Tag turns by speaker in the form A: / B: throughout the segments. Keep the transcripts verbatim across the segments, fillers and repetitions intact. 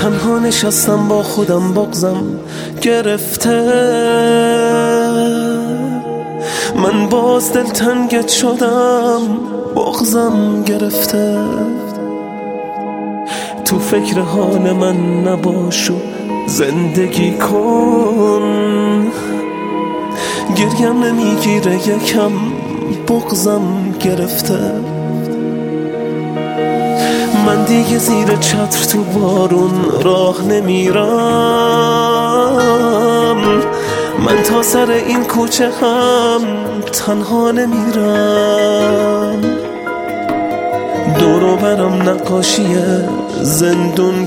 A: تنها نشستم با خودم بغضم گرفته، من باز دلتنگت شدم بغضم گرفته. تو فکر حال من نباش و زندگی کن، گریم نمیگیره یکم بغضم گرفته. من دیگه زیر چتر تو بارون راه نمیرم، من تا سر این کوچه هم تنها نمیرم. دور و برم نقاشی زندون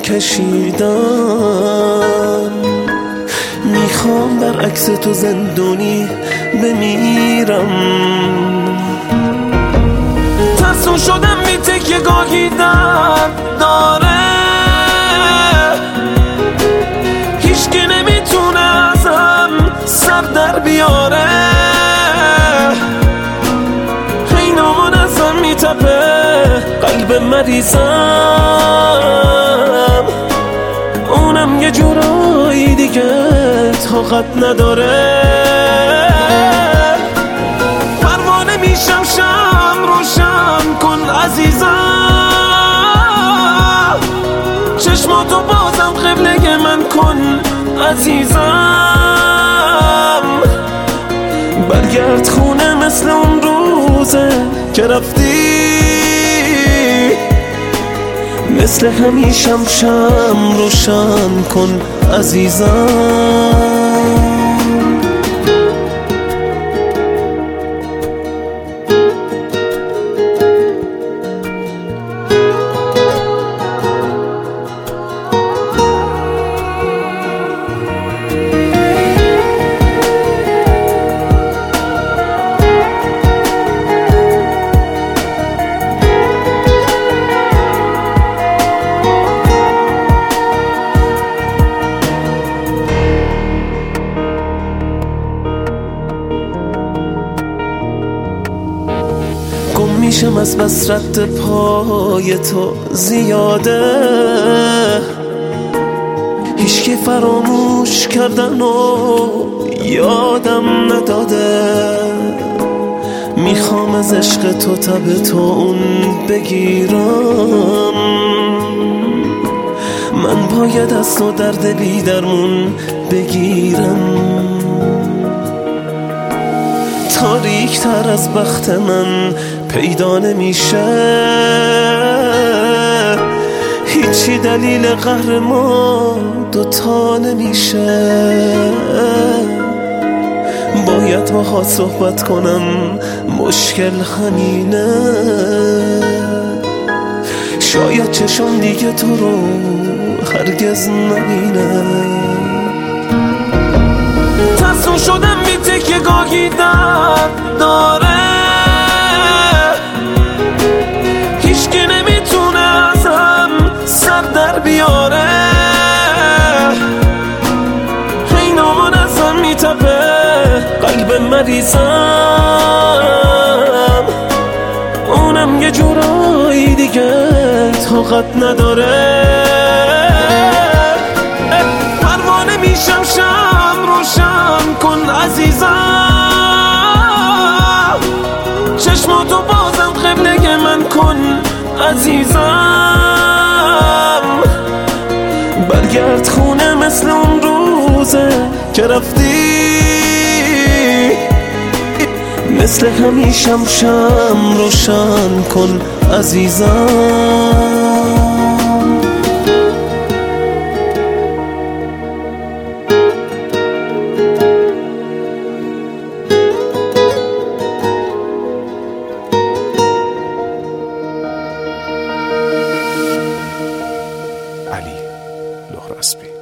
A: کشیدم، میخوام در عکس تو زندونی بمیرم. ترسون شدم بی تکیه گاهی درد داره، هیچکی نمیتونه ازم سر در بیاره. اینامون ازم میتپه قلب مریضم، اونم یه جورایی دیگه طاقت نداره. پروانه میشم شم روشن کن عزیزم، چشماتو بازم قبله من کن عزیزم. برگرد خونه مثل اون روزه که رفتی، مثل همیشم شم روشن کن عزیزم. گم میشم از بس رد پای تو زیاده، هیچکی فراموش کردن و یادم نداده. میخوام از عشق تو تب تو اون بگیرم، من باید از تو درد بی درمون بگیرم. تاریک تر از بخت من پیدا نمیشه، هیچی دلیل قهر ما دوتا نمیشه. باید باهات صحبت کنم مشکل همینه، شاید چشم دیگه تو رو هرگز نبینه. ترسون شدم بی تکیه گاهی درد داره، هیچکی نمیتونه ازم سر در بیاره. اینامون ازم میتپه قلب مریضم، اونم یه جورایی دیگه طاقت نداره. پروانه میشم شم روشن کن عزیزم، چشماتو بازم قبله من کن عزیزم. برگرد خونه مثل اون روزه که رفتی، مثل همیشم شم روشن کن عزیزم.
B: علی لهراسبی.